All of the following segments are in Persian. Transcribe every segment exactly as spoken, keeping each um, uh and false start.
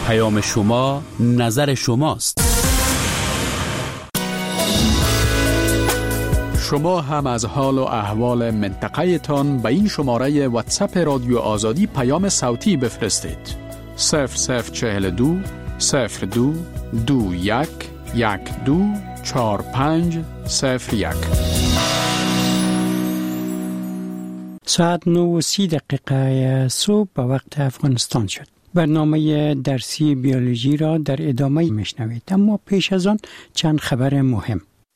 پیام شما نظر شماست. شما هم از حال و احوال منطقه تان به این شماره واتساپ رادیو آزادی پیام صوتی بفرستید. صفر صفر چهل دو صفر دو دو یک یک دو چار پنج صفر یک. ساعت نه و سی دقیقه صبح به وقت افغانستان شد. برنامه درسی بیولوژی را در ادامه میشنوید، اما پیش از آن چند خبر مهم.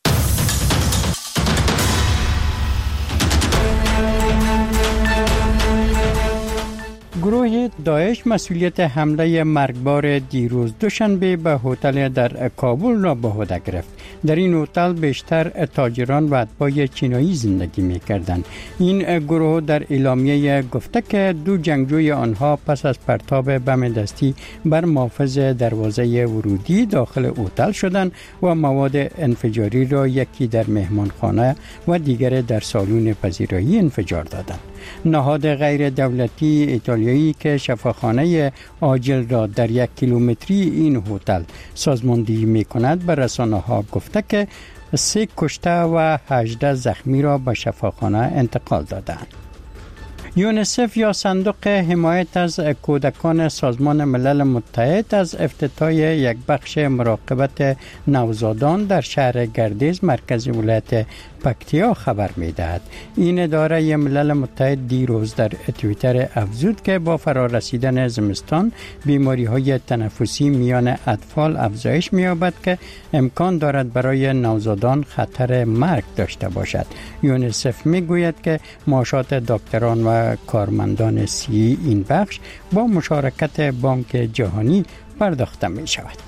گروه داعش مسئولیت حمله مرگبار دیروز دوشنبه به هتل در کابل را به عهده گرفت. در این هتل بیشتر تاجران و اتباع چینایی زندگی می‌کردند. این گروه در اعلامیه گفته که دو جنگجوی آنها پس از پرتاب بم دستی بر محافظ دروازه ورودی داخل هتل شدند و مواد انفجاری را یکی در مهمانخانه و دیگر در سالن پذیرایی انفجار دادند. نهاد غیر دولتی ایتالیایی که شفاخانه عاجل را در یک کیلومتری این هتل سازماندهی می‌کند به رسانه‌ها گفته که سه کشته و هجده زخمی را به شفاخانه انتقال دادند. یونیسف یا صندوق حمایت از کودکان سازمان ملل متحد از افتتاح یک بخش مراقبت نوزادان در شهر گردیز مرکز ولایت پکتیا خبر می‌دهد. این اداره ملل متحد دیروز در توییتر افزود که با فرارسیدن زمستان بیماری‌های تنفسی میان اطفال افزایش می‌یابد که امکان دارد برای نوزادان خطر مرگ داشته باشد. یونیسف می‌گوید که معاشات دکتران و کارمندان سی این بخش با مشارکت بانک جهانی پرداخته می‌شود.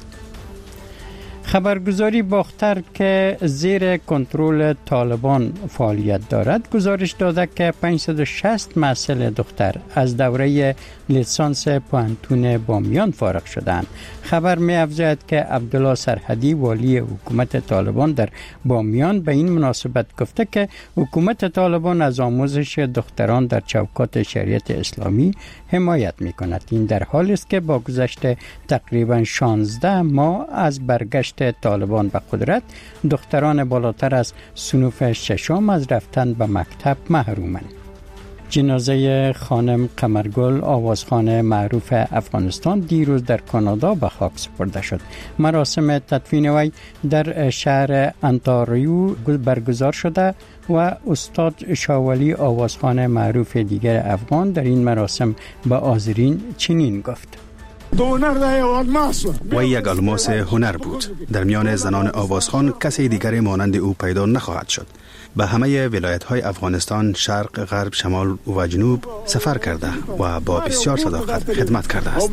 خبرگزاری باختر که زیر کنترل طالبان فعالیت دارد گزارش داده که پانصد و شصت محصل دختر از دوره لیسانس پوهنتون بامیان فارغ شدند. خبر می افزاید که عبدالله سرحدی والی حکومت طالبان در بامیان به این مناسبت گفته که حکومت طالبان از آموزش دختران در چوکات شریعت اسلامی حمایت می کند. این در حالی است که با گذشت تقریبا شانزده ماه از برگشت طالبان به قدرت دختران بالاتر از صنف ششم از رفتن به مکتب محرومند. جنازه خانم قمرگل آوازخوان معروف افغانستان دیروز در کانادا به خاک سپرده شد. مراسم تدفین وی در شهر انتاریو برگزار شده و استاد شاولی آوازخوان معروف دیگر افغان در این مراسم به حاضرین چنین گفت: و یک الماس هنر بود. در میان زنان آوازخوان کسی دیگری مانند او پیدا نخواهد شد. به همه ولایت‌های افغانستان شرق، غرب، شمال و جنوب سفر کرده و با بسیار صداقت خدمت کرده است.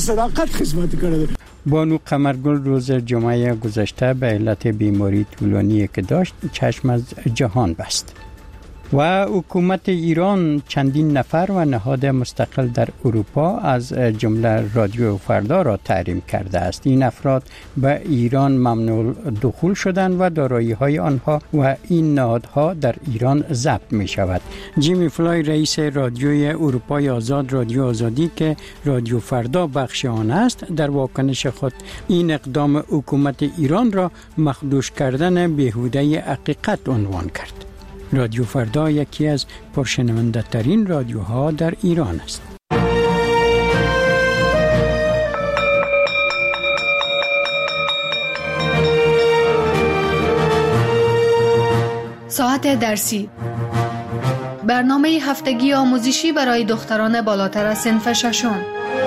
بانو قمرگل روز جمعه گذشته به علت بیماری طولانی که داشت چشم از جهان بست. و حکومت ایران چندین نفر و نهاد مستقل در اروپا از جمله رادیو فردا را تحریم کرده است. این افراد به ایران ممنوع دخول شدند و دارایی‌های آنها و این نهادها در ایران ضبط می شود. جیمی فلای رئیس رادیوی اروپای آزاد رادیو آزادی که رادیو فردا بخش آن است در واکنش خود این اقدام حکومت ایران را مخدوش کردن بیهوده حقیقت عنوان کرد. رادیو فردا یکی از پرشنونده ترین رادیوها در ایران است. ساعت درسی، برنامه هفتگی آموزشی برای دختران بالاتر از صنف ششم.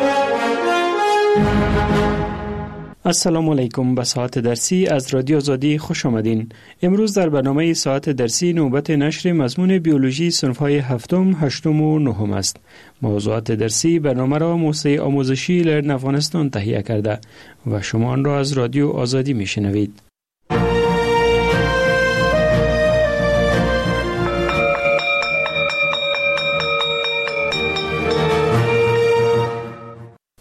السلام علیکم. به ساعت درسی از رادیو آزادی خوش آمدین. امروز در برنامه ساعت درسی نوبت نشر مضمون بیولوژی صنف‌های هفتم، هشتم و نهم است. موضوعات درسی برنامه را موسسه آموزشی لرن افغانستان تهیه کرده و شما آن را از رادیو آزادی میشنوید.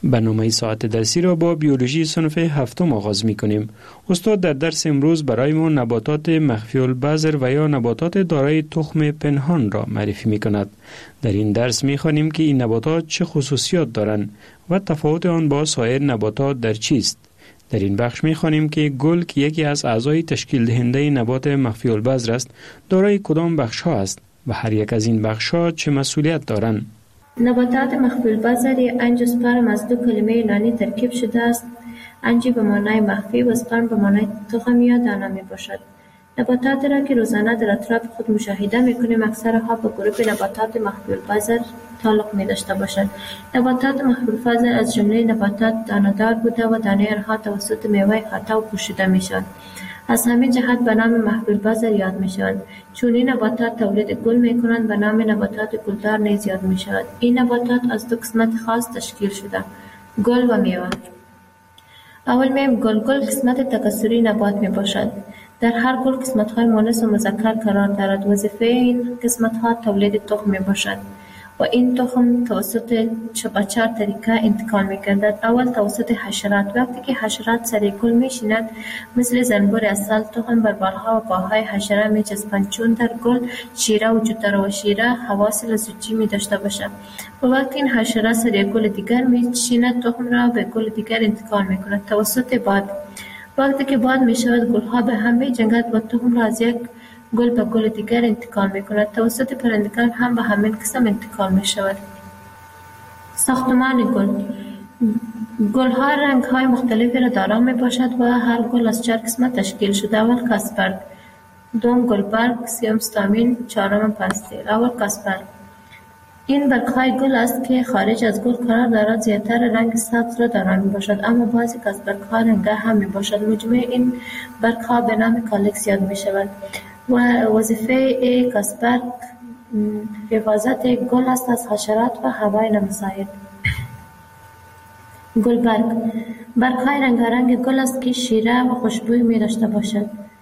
برنامه ساعت درسی را با بیولوژی صنف هفتم آغاز می کنیم. استاد در درس امروز برای ما نباتات مخفی البذر و یا نباتات دارای تخم پنهان را معرفی می کند. در این درس می خوانیم که این نباتات چه خصوصیات دارند و تفاوت آن با سایر نباتات در چیست. در این بخش می خوانیم که گل که یکی از اعضای تشکیل دهنده نبات مخفی البذر است، دارای کدام بخش ها است و هر یک از این بخش ها چه مسئولیت دارند. نباتات مخفی البذر انژیوسپرم از دو کلمه یونانی ترکیب شده است. انژی به معنای مخفی و سپرم به معنای تخم یا دانه می باشد. نباتات را که روزانه در اطراف خود مشاهده می کنیم اکثرها به گروه نباتات مخفی البذر تعلق می داشته باشند. نباتات مخفی البذر از جمله نباتات دانه‌دار بوده و دانه آنها توسط میوه خطا و پوشیده می شود. از همین جهت به نام مخفی البذر یاد می شوند. چون این نباتات تولید گل می کنند به نام نباتات گلدار نیز یاد می شود. این نباتات از دو قسمت خاص تشکیل شده، گل و میوه. اول میم گل گل قسمت تکثری نبات می باشد. در هر گل قسمت های مؤنث و مذکر قرار دارد. وظیفه این قسمت ها تولید تخم می باشد و این تخم توسط چهار طریقه انتقال می گردد. اول توسط حشرات. وقتی که حشرات سر گل می شینند مثل زنبور عسل تخم بر بالها و پاهای حشره می چسبند. چون در گل شیره وجود دارد و شیره حواس لزوجی می داشته باشد و وقتی این حشره سر گل دیگر می شیند تخم را به گل دیگر انتقال می کند توسط باد. وقتی که باد می شود گلها به هم می جنگد و تخم را از یک گل به گل دیگر انتقال می کند. توسط پرندگان هم به همین قسم انتقال می شود. ساختمان گل. گل ها رنگ های مختلفی را دارا می باشد و هر گل از چهار قسمت تشکیل شده. اول کاسپرگ، دوم گلبرگ، سوم استامین، چهارم پستیل. اول کاسپرگ این برگ‌های گل است که خارج از گل قرار دارد. زیادتر رنگ سبز را دارا می باشد اما بعضی کاسپرگ‌ها رنگ‌ها هم می باشد. مجموع این برگ‌ها به نام کالکس یاد می شود و وظیفه کاسپرگ حفاظت گل است از حشرات و هوای نامساعد. گلبرگ برگ‌های رنگارنگ گل است که شیره و خوشبوی می داشته باشد.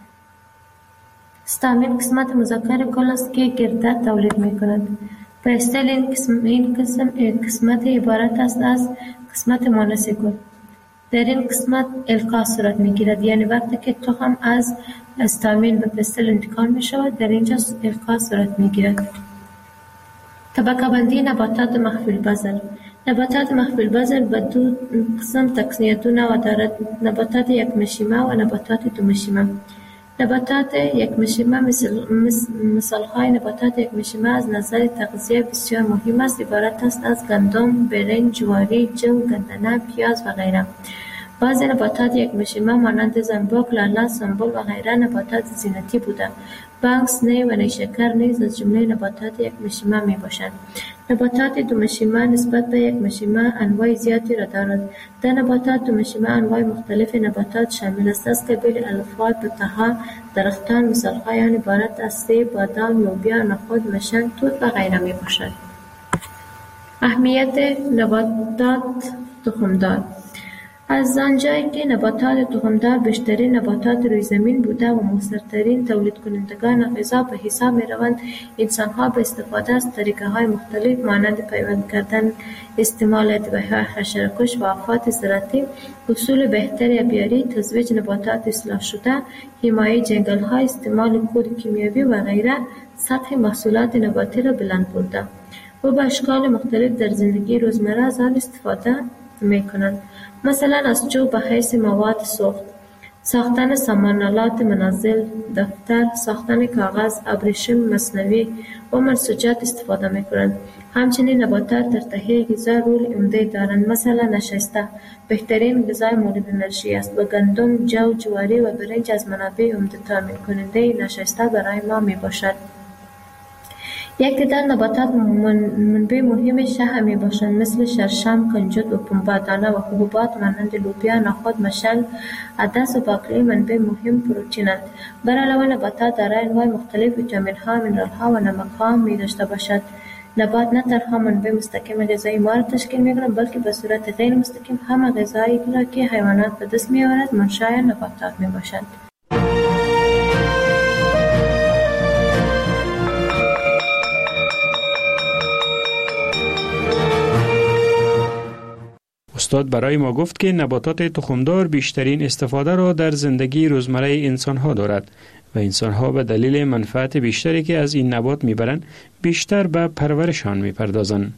استامین قسمت مذکر گل است که گردد تولید می کند. پستیل این قسم این قسم قسمت عبارت است از قسمت مؤنث گل. در این قسمت القا صورت می گیرد، یعنی وقتی که تخم از استامین به پستیل انتقال می شود در اینجا القا صورت می گیرد. طبقه بندی نباتات مخفی البذر. نباتات مخفی البذر به دو قسم تقسیم دو نوع دارد: نباتات یک مشیمه و نباتات دو مشیمه. نباتات یک مشیمه مثل مثال های نباتات یک مشیمه از نظر تغذیه بسیار مهم است. عبارت است از گندم، برنج، جواری، جو، گندنه، پیاز و غیره. بعضی نباتات یک مشیمه مانند زنبوک، لاله، سنبل و غیره نباتات زینتی بوده. بانکس، نی و نیشکر نیز از جمله نباتات یک مشیمه می باشند. نباتات دو مشیمه نسبت به یک مشیمه انواع زیادی را دارد. در نباتات دو مشیمه انواع مختلف نباتات شامل است. از قبیل الفا، توتها، درختان مثالهای آن عبارت از سیب، بادام، لوبیا، نخود، مشن، توت و غیره می باشد. اهمیت نباتات تخمدار. از آنجایی که نباتات تخمدار بیشترین نباتات روی زمین بوده و مؤثرترین تولید کنندگان غذا به حساب می روند، انسانها به استفاده از طریقه های مختلف مانند پیوند کردن، استعمال ادویه‌های حشره‌کش و آفات زراعتی، اصول بهتر آبیاری، تزویج نباتات اصلاح شده، حمایه جنگل ها، استعمال کود کیمیایی و غیره سطح محصولات نباتی را بلند برده و به اشکال مختلف در زندگی روزمره از آن استفاده می کنند. مثلا از چوب به حیث مواد سوخت، ساختن سامانالات منزل، دفتر، ساختن کاغذ، ابریشم مصنوعی و منسوجات استفاده می کنند. همچنین نباتات در تهیه غذا رول عمده دارند. مثلا نشاسته بهترین غذای مورد انرژی است و گندم، جو، جواری و برنج از منابع عمده تامین کننده نشاسته برای ما می باشد. یک تعداد نباتات منبع مهم شح می باشند مثل شرشم، کنجد و پنبه، دانه و حبوبات مانند لوبیا، نخود، مشل، عدس و باقلی منبع مهم پروتئینند. بر علاوه نباتات دارای انواع مختلف ویتامین ها، مینرال ها و نمک ها می داشته باشد. نبات نه تنها منبع مستقیم غذایی ما را تشکیل می کنند بلکه به صورت غیر مستقیم هم غذایی را که حیوانات به دست می آورد منشأ نباتات می باشند. استاد برای ما گفت که نباتات تخمدار بیشترین استفاده را در زندگی روزمره انسانها دارد و انسانها به دلیل منفعت بیشتری که از این نبات میبرند بیشتر به پرورشان میپردازند.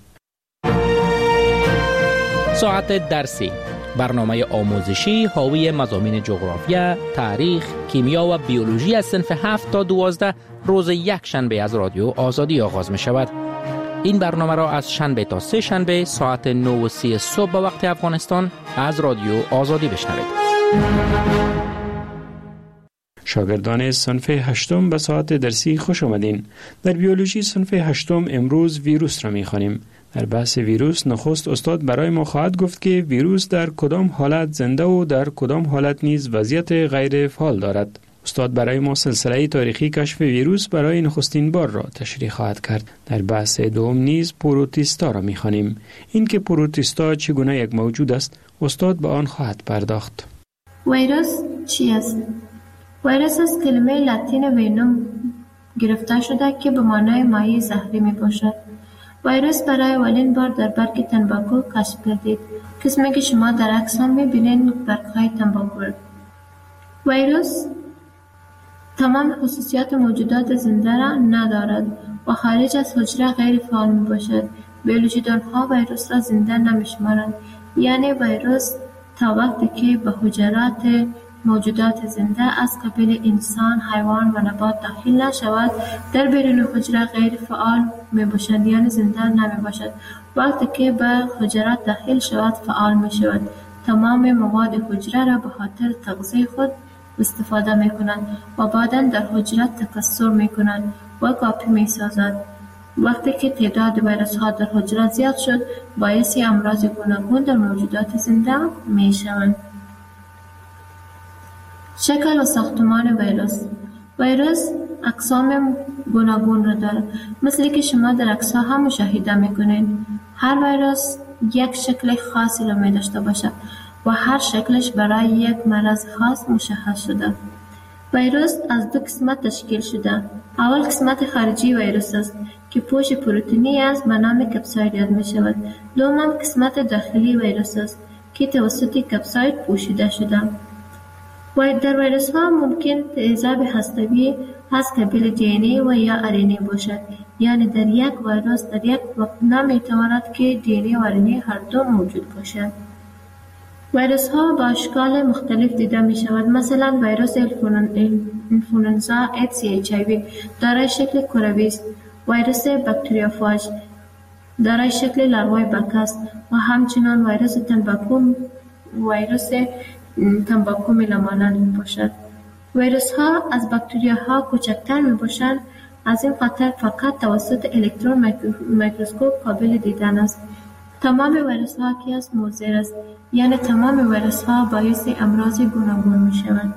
ساعت درسی، برنامه آموزشی حاوی مضامین جغرافیا، تاریخ، کیمیا و بیولوژی از صنف هفت تا دوازده روز یک شنبه از رادیو آزادی آغاز می شود. این برنامه را از شنبه تا سه شنبه ساعت نه و سی صبح به وقت افغانستان از رادیو آزادی بشنوید. شاگردان صنف هشتم به ساعت درسی خوش آمدین. در بیولوژی صنف هشتم امروز ویروس را می خوانیم. در بحث ویروس نخست استاد برای ما خواهد گفت که ویروس در کدام حالت زنده و در کدام حالت نیز وضعیت غیر فعال دارد. استاد برای ما سلسله تاریخی کشف ویروس برای نخستین بار را تشریح خواهد کرد. در بحث دوم نیز پروتیستا را می‌خوانیم. این که پروتیستا چگونه یک موجود است، استاد به آن خواهد پرداخت. ویروس چی است؟ ویروس از کلمه لاتین وینوم گرفته شده که به معنای مایع زهری می باشد. ویروس برای اولین بار در برگ تنباکو کشف گردید. قسمی که شما در عکس هم می‌بینید برگ‌های تنباکو. ویروس تمام خصوصیات موجودات زنده را ندارد و خارج از حجره غیر فعال می باشد. بیولوژیدان‌ها ویروس را زنده نمی‌شمارند، یعنی ویروس تا وقتی که به حجرات موجودات زنده از قبیل انسان، حیوان و نبات داخل نشود، در بیرون حجره غیر فعال می باشد، یعنی زنده نمی باشد. وقتی که به حجرات داخل شود فعال می شود. تمام مواد حجره را به خاطر تغذیه خود استفاده می کنند و بعداً در حجرات تکثر می کنند و کاپی می سازد. وقتی که تعداد ویروس ها در حجرات زیاد شد، باعث امراض گوناگون در موجودات زنده می شوند. شکل و ساختمان ویروس. ویروس اقسام گوناگون را دارد، مثل که شما در عکس‌ها هم مشاهده می‌کنید. هر ویروس یک شکل خاصی را می داشته باشد و هر شکلش برای یک مرض خاص مشخص شده. ویروس از دو قسمت تشکیل شده. اول قسمت خارجی ویروس است که پوش پروتئینی است به نام کپساید یاد می شود. دوم قسمت داخلی ویروس است که توسط کپساید پوشیده شده. و در ویروس ها ممکن تیزاب هسته‌ای از قبیل دی ان ای و یا آر ان ای باشد، یعنی در یک ویروس در یک وقت نمیتواند که دی ان ای و آر ان ای هر دو موجود باشد. ویروس ها با اشکال مختلف دیده می شود. مثلا ویروس انفلوئنزا ایدز یا اچ آی وی دارای شکل کروی است. ویروس باکتریوفاژ دارای شکل لاروای بک است و همچنین ویروس تنباکو ویروس تنباکو میلامانند می باشد. ویروس ها از باکتریاها کوچکتر می باشند، از این خاطر فقط توسط الکترون میکروسکوپ قابل دیدن است. تمام ویروس ها که از مضر است، یعنی تمام ویروس ها باعث امراض گوناگون می شوند.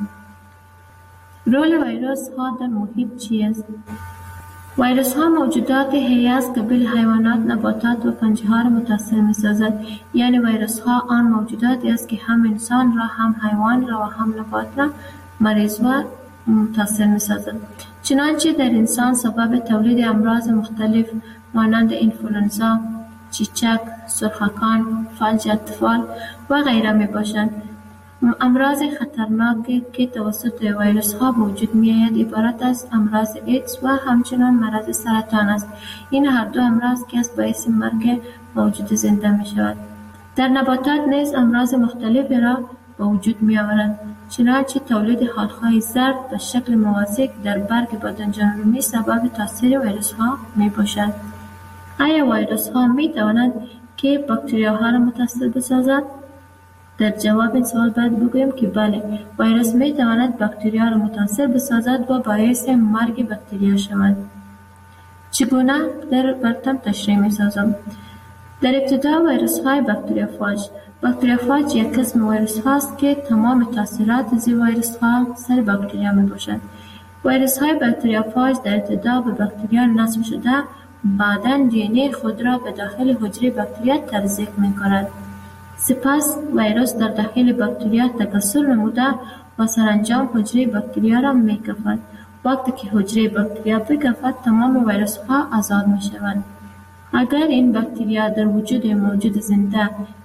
رول ویروس ها در محیط چی است؟ ویروس ها موجودات حیه از قبیل حیوانات، نباتات و پنجه ها را متاثر می سازد. یعنی ویروس ها آن موجوداتی است که هم انسان را، هم حیوان را و هم نبات را مریض و متاثر می سازد. چنانچه در انسان سبب تولید امراض مختلف مانند انفلوئنزا، چیچک، سرخکان، فلج اطفال و غیره می باشند. امراض خطرناکی که توسط ویروس ها وجود می آید عبارت از امراض ایدز و همچنان مرض سرطان است. این هر دو امراض که از باعث مرگ موجود زنده می شود. در نباتات نیز امراض مختلفی را به وجود می آورند، چنانچه تولید حالهای زرد به شکل موازی در برگ بادنجان رومی سبب تاثیر ویروس ها می باشد. آیا ویروس ها می توانند که باکتریاها را متاثر بسازد؟ در جواب این سوال باید بگویم که بله، ویروس می تواند باکتریا را متاثر بسازد و باعث مرگ باکتریا شود. چگونه در برتم تشریح می سازم؟ در ابتدا ویروس های باکتریوفاژ. باکتریوفاژ یک قسم ویروس هاست که تمام تاثیرات زی ویروس ها سر باکتریا می باشد. ویروس های باکتریوفاژ در ابتدا به باکتریا نصب شده، بعداً دی ان ای خود را به داخل حجره باکتریا تزریق می کند. سپس ویروس در داخل باکتریا تکثر نموده و سرانجام حجره باکتریا را می کفد. وقتی که حجره باکتریا بکفد، تمام ویروس ها آزاد می شوند. اگر این باکتریا در وجود موجود زنده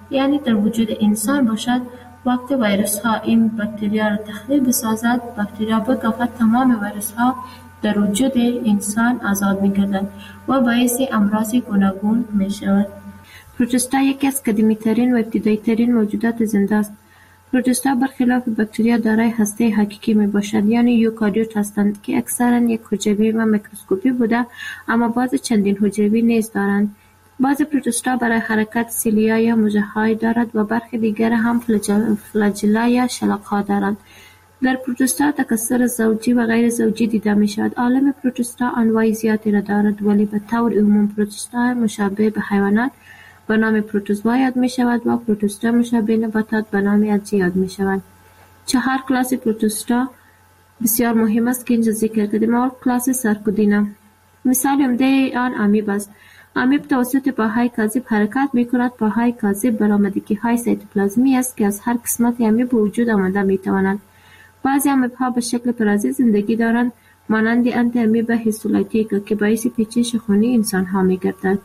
یعنی در وجود انسان باشد. وقتی ویروس ها این باکتریا را تخریب بسازد، باکتریا به کافت تمام ویروس ها در وجود انسان آزاد می گردند و باعث امراض گوناگون می شود. پروتوستا یکی از قدیمی ترین و ابتدایی ترین موجودات زنده است. پروتوستا برخلاف باکتریا دارای هسته حقیقی می باشند، یعنی یوکاریوت هستند که اکثرا یک حجروی و میکروسکوپی بوده، اما بعض چندین حجروی نیز دارند. بعض پروتوستا برای حرکت سیلیا یا مژه‌های دارد و برخی دیگر هم فلاجلا یا شلاق‌ها دارند. در پروتوستا تکثر زوجی و غیر زوجی دیده می شود. عالم پروتوستا انواع زیادی را دارد، ولی به طور عموم پروتوستا مشابه به حیوانات به نام پروتوزوا یاد می شود و پروتوستا مشابه نباتات به نام الجی یاد می شود. چهار کلاس پروتوستا بسیار مهم است که اینجا ذکر کردیم. اول کلاس سارکودینا، مثال عمده آن امیب است. امیب توسط پاهای کاذب حرکت می کند. پاهای کاذب برآمدگی های سایتوپلازمی است که از هر قسمت امیب به وجود آمده می توانند. بعضی امیب ها به شکل پرازیت زندگی دارند، مانند انتی امیب هیستولایتیکا که باعث پیچش خونی انسان ها می گردد.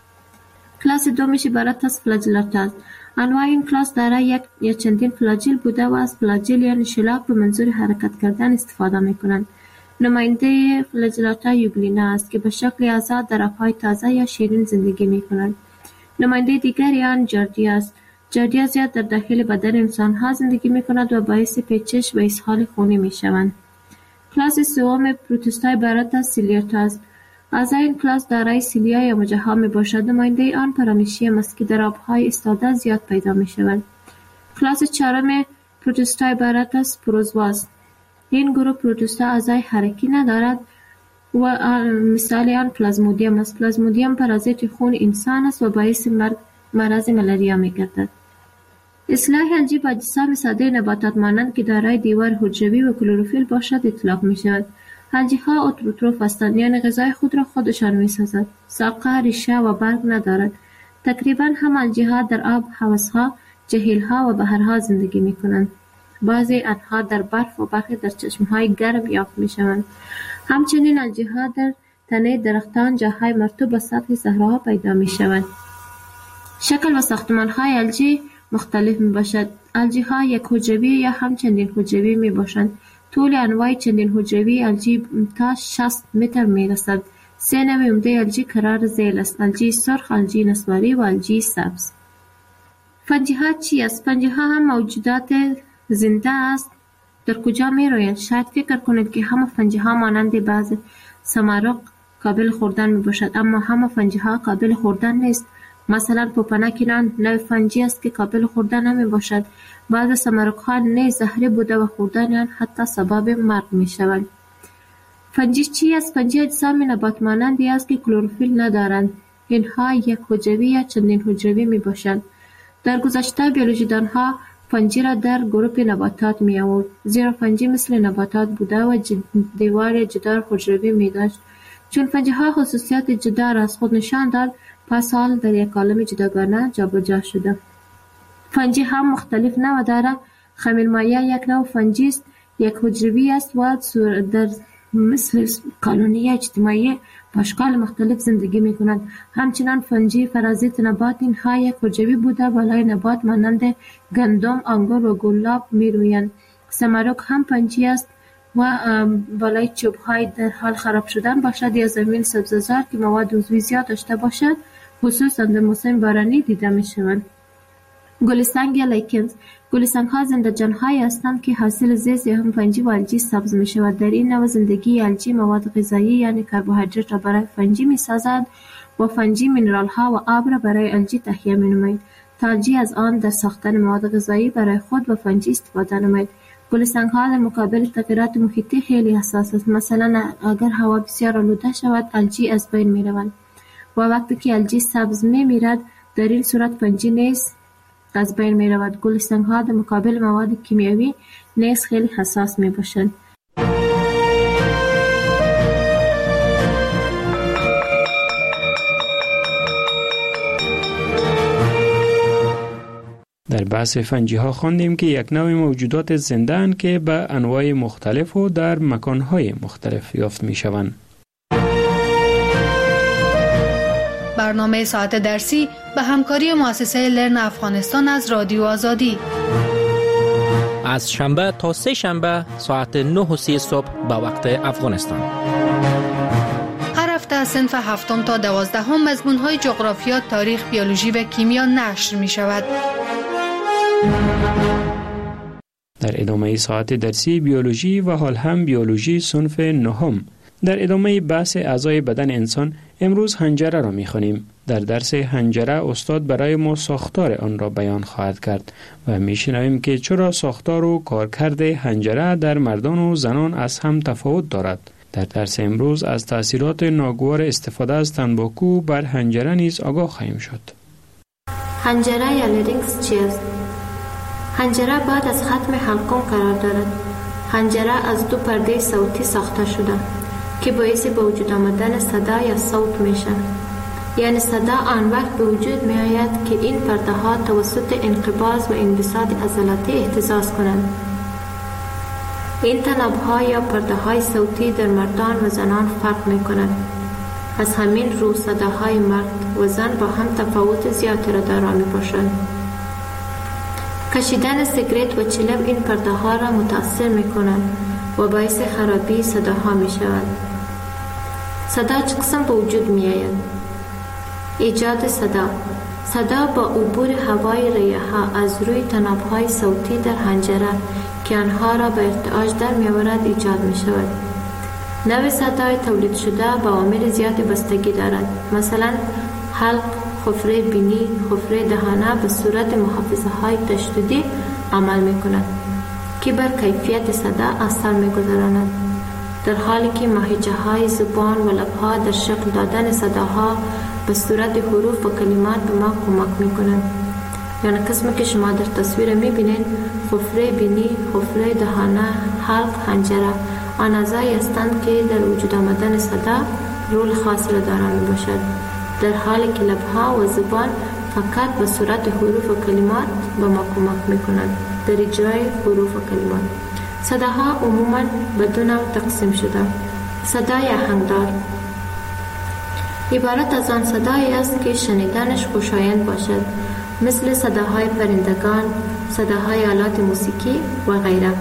کلاس دومش عبارت از فلاجلات است. انواع این کلاس دارای یک یا چندین فلاجل بوده و از فلاجل یعنی شلاق به منظور حرکت کردن استفاده می کنند. نماینده فلاجلاتا یوگلینا است که به شکل آزاد در آبهای تازه یا شیرین زندگی می کنند. نماینده دیگری آن جاردیا است. جاردیا زیاد در داخل بدن انسان ها زندگی می کند و باعث پیچش و اسهال خونی می شوند. کلاس سوم پروتوستا عبارت از سیلیاتا است. اعضای این کلاس دارای سیلیا یا مژه‌ها می باشد. نماینده آن پرامشیم است که در آبهای ایستاده زیاد پیدا می شود. کلاس چهارم پروتوستا عبارت از پروزوا است. این گروه پروتوستا اعضای حرکی ندارد و مثال آن پلازمودیم است. پلازمودیم پرازیت خون انسان است و باعث مرگ مرض ملاریا می گردد. اصلاح الجی با اجسام ساده نباتات مانند که دارای دیوار حجروی و کلروفیل باشد اطلاق می شود. الجی ها اتروتروف هستند، یعنی غذای خود را خودشان می سازند. ساقه، ریشه و برگ ندارد. تقریبا هم الجی ها در آب، حوضها، جهیل‌ها و بحرها زندگی می کنند. بعضی آنها در برف و برخی در چشمهای گرم یافت می شوند. همچنین الجی ها در تنه درختان، جاهای مرطوب و سطح صحراها پیدا می شوند. شکل و ساختمان های الجی مختلف می باشد. الجی ها یک حجروی یا هم چندین حجروی می باشند. طول انواع چندین حجروی الجی تا شصت متر می رسد. سه نوع عمده الجی قرار ذیل است: الجی سرخ، الجی نسواری و الجی سبز. فنجی ها چی است؟ فنجی ها هم موجودات زنده است. در کجا می رویند؟ شاید فکر کنید که همه فنجی ها مانند بعض سمارق قابل خوردن می باشد، اما همه فنجی ها قابل خوردن نیست. مثلا پوپناکینان نوع فنجی است که قابل خوردن نمی باشد. بعض سمارق ها نیز زهری بوده و خوردن آن حتی سبب مرگ می شوند. فنجی چی است؟ فنجی اجسام نبات مانندی است که کلروفیل ندارند. اینها یک حجروی یا چندین حجروی می باشند. در گذشته بیولوژیدان ها فنجی را در گروه نباتات می آورد، زیرا فنجی مثل نباتات بوده و دیوار جدار حجروی می داشت. چون فنجی ها خصوصیات جدا را از خود نشان داد، پس حال در یک عالم جداگانه جابجا شده. فنجی هم مختلف نوع دارد. خمیر مایع یک نوع فنجی است، یک حجروی است و در مثل کالونی اجتماعی با اشکال مختلف زندگی می کنند. همچنان فنجی پرازیت نبات، اینها یک حجروی بوده بالای نبات مانند گندم، انگور و گلاب می رویند. سمارق هم فنجی است و بالای چوب های در حال خراب شدن باشد یا زمین سبززار که مواد عضوی زیاد داشته باشد، خصوصا در موسم بارانی دیده می شوند. گلستان یا لیکنز. گلستان ها زنده جان های هستند که حاصل زیست یا هم فنجی و الجی سبز می شود. در این نوع زندگی الجی مواد غذایی یعنی کربوهیدرات را برای فنجی می سازد و فنجی مینرال ها و آب را برای الجی تهیه می نماید تا الجی از آن در ساختن مواد غذایی برای خود و فنجی استفاده نماید. گلستان ها در مقابل تغییرات محیطی خیلی حساس است. مثلا اگر هوا بسیار آلوده شود الجی از بین می روند و وقتی که الجی سبز می میرد در این صورت فنجی نیز از بین می رود. گلستان ها در مقابل مواد کیمیایی نیز خیلی حساس می باشند. در بحث فنجی ها خواندیم که یک نوع موجودات زنده اند که به انواع مختلف و در مکانهای مختلف یافت می شوند. برنامه ساعت درسی به همکاری مؤسسه لرن افغانستان از رادیو آزادی. از شنبه تا سه شنبه ساعت نه و سی صبح به وقت افغانستان. هر هفته از صنف هفتم تا دوازدهم مضمون‌های جغرافیا، تاریخ، بیولوژی و کیمیا نشر می شود. در ادامه ساعت درسی بیولوژی و حال هم بیولوژی صنف نهم. در ادامه بحث اعضای بدن انسان امروز حنجره را می خوانیم. در درس حنجره استاد برای ما ساختار آن را بیان خواهد کرد و می شنویم که چرا ساختار و کارکرد حنجره در مردان و زنان از هم تفاوت دارد. در درس امروز از تأثیرات ناگوار استفاده از تنباکو بر حنجره نیز آگاه خواهیم شد. حنجره یا لرینکس چیست؟ حنجره بعد از ختم حلقوم قرار دارد. حنجره از دو پرده صوتی ساخته شده که باعث به وجود آمدن صدا یا صوت میشه. یعنی صدا آن وقت به وجود می آید که این پرده ها توسط انقباض و انبساط عضلاتی اهتزاز کنند. این تناب ها یا پرده های صوتی در مردان و زنان فرق می کنند. از همین رو صداهای مرد و زن با هم تفاوت زیادی را دارا می باشند. کشیدن سیگرت و چلم این پرده ها را متاثر می کنند و باعث خرابی صداها می شود. صدا چه قسم به وجود می آید؟ ایجاد صدا. صدا با عبور هوای ریه ها از روی تناب های صوتی در حنجره که آنها را به ارتعاش در می آورد ایجاد می شود. نوع صدای تولید شده با عوامل زیادی بستگی دارد. مثلا حلق، حفره بینی، حفره دهانه به صورت محافظه های تشدیدی عمل می کنند که بر کیفیت صدا اثر می گذارند، در حالی که ماهیچه های زبان و لبها در شکل دادن صداها به صورت حروف و کلمات به ما کمک می کنند. یعنی قسمی که شما در تصویر می بینید حفره بینی، حفره دهانه، حلق، حنجره آن اعضایی هستند که در وجود آمدن صدا رول خاصی را دارا می باشد، در حالی که لبها و زبان فقط به صورت حروف و کلمات به ما کمک می کنند در اجرای حروف و کلمات. صداها عموماً به دو نوع تقسیم شده. صدای آهنگدار عبارت از آن صدایی است که شنیدنش خوشایند باشد، مثل صداهای پرندگان، صداهای آلات موسیقی و غیره.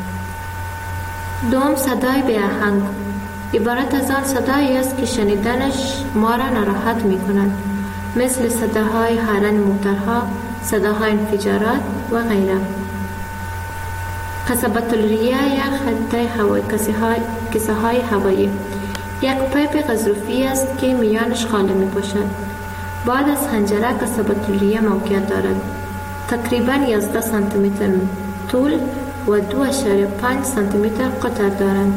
دوم صدای بی آهنگ عبارت از آن صدایی است که شنیدنش ما را ناراحت می کند، مثل صداهای هارن موترها، صداهای انفجارات و غیره. قصبت الریه یا خطه هوایی، کسه های هوایی یک پیپ غضروفی است که میانش خالی می باشد. بعد از حنجره قصبت الریه موقعیت دارد. تقریباً یازده سانتی متر طول و دو اشاریه پنج سانتی متر قطر دارند.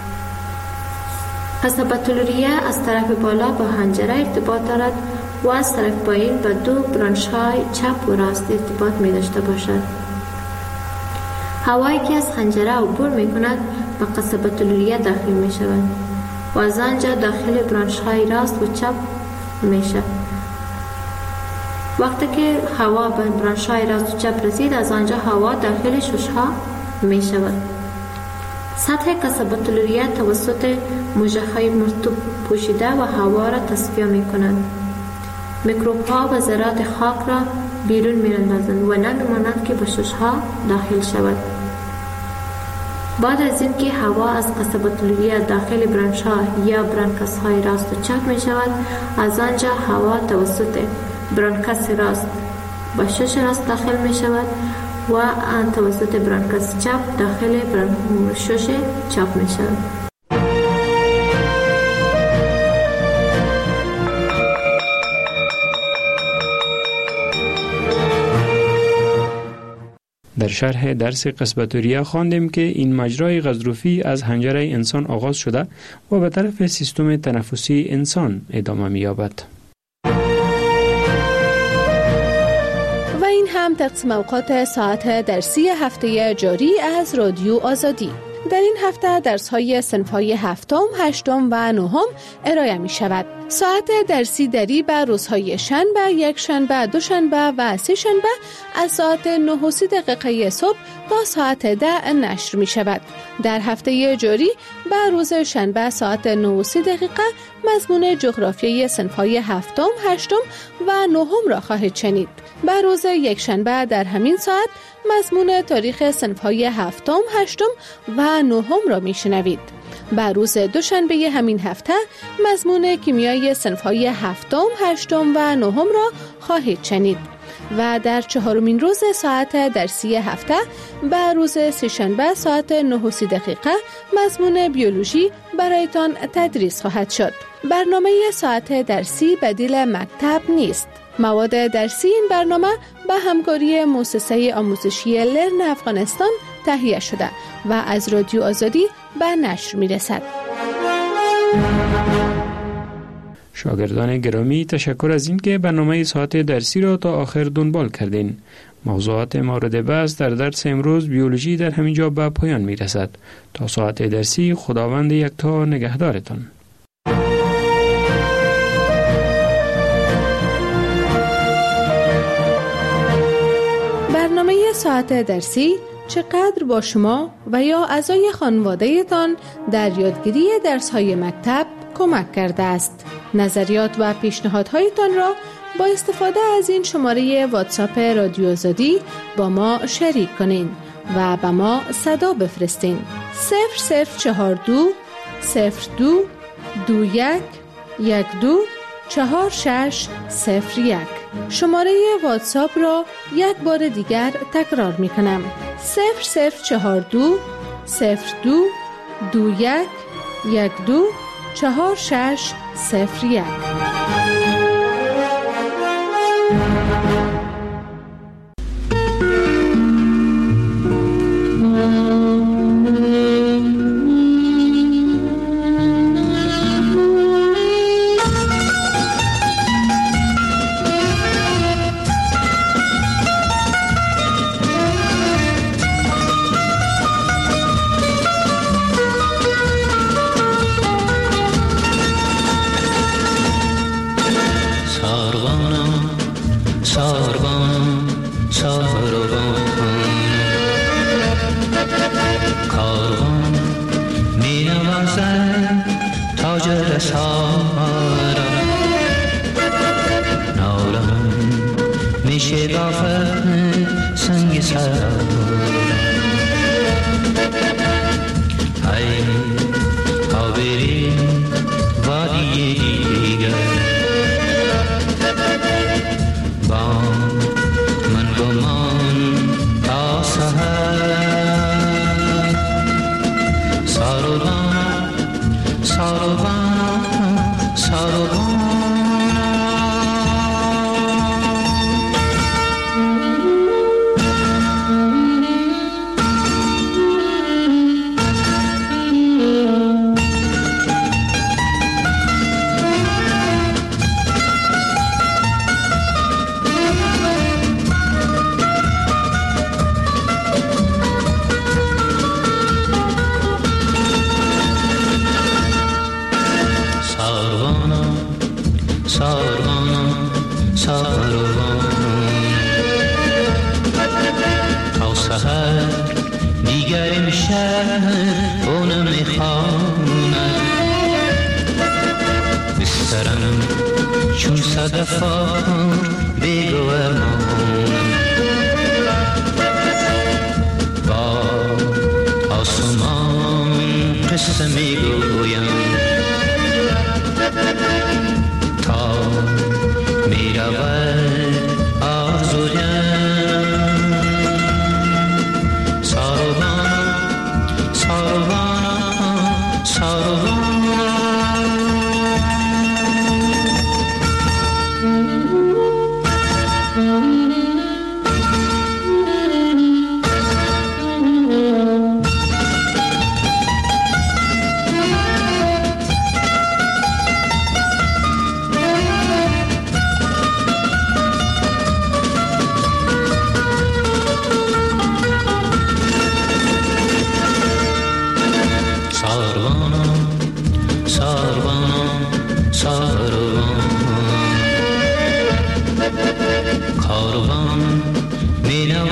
قصبت الریه از طرف بالا با حنجره ارتباط دارد و از طرف پایین با دو برانش های چپ و راست ارتباط می داشته باشد. هوایی که از حنجره عبور می کند به قصبت الریه داخل می شود و از آنجا داخل برانش های راست و چپ می شود. وقتی که هوا به برانش های راست و چپ رسید، از آنجا هوا داخل شش ها می شود. سطح قصبت الریه توسط موجه های مرطوب پوشیده و هوا را تصفیه می کنند. میکروب ها و ذرات خاک را بیرون می اندازند و نمی مانند که به شش ها داخل شود. بعد از اینکه هوا از قصبت الریه داخل برانش ها یا برانکس های راست و چپ می شود، از آنجا هوا توسط برانکس راست به شش راست داخل می شود و آن توسط برانکس چپ داخل شش چپ می شود. در شرح درس قصبت الریه خواندیم که این مجرای غضروفی از حنجره انسان آغاز شده و به طرف سیستم تنفسی انسان ادامه می‌یابد. و این هم تقسیم اوقات ساعت درسی هفته جاری از رادیو آزادی. در این هفته درس‌های صنف‌های هفتم، هشتم و نهم ارائه می‌شود. ساعت درسی دری به روزهای شنبه، یک شنبه، دو شنبه و سه شنبه از ساعت نه و سی دقیقه صبح تا ساعت ده نشر می شود. در هفته جاری به روز شنبه ساعت نه و سی دقیقه مضمون جغرافیای صنف‌های هفتم، هشتم و نهم را خواهید شنید. به روز یک شنبه در همین ساعت مضمون تاریخ صنف‌های هفتم، هشتم و نهم را می شنوید. به روز دوشنبه همین هفته مضمون کیمیای صنف‌های هفتم، هشتم و نهم را خواهید شنید و در چهارمین روز ساعت درسی هفته به روز سه‌شنبه ساعت نه و سی دقیقه مضمون بیولوژی برایتان تدریس خواهد شد. برنامه ساعت درسی بدیل مکتب نیست. مواد درسی این برنامه به همکاری مؤسسه آموزشی لرن افغانستان تهیه شده و از رادیو آزادی به نشر می رسد. شاگردان گرامی، تشکر از اینکه برنامه ساعت درسی را تا آخر دنبال کردین. موضوعات مورد بحث در درس امروز بیولوژی در همین جا به پایان می رسد. تا ساعت درسی خداوند یکتا نگهدارتان. برنامه ساعت درسی چقدر با شما و یا اعضای خانواده تان در یادگیری درس‌های مکتب کمک کرده است. نظریات و پیشنهادهایتان را با استفاده از این شماره واتساپ رادیو آزادی با ما شریک کنین و به ما صدا بفرستین. صفر صفر چهار دو صفر دو دو یک یک دو چهار شش صفر یک. شماره واتساپ را یک بار دیگر تکرار می کنم. صفر صفر چهار دو صفر دو دو یک یک دو چهار شش صفر یک.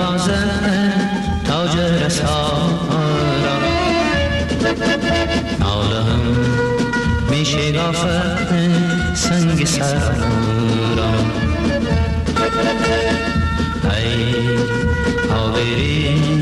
نازم تاج رسارا نالم میشه گافه سنگ سرارا ای آوری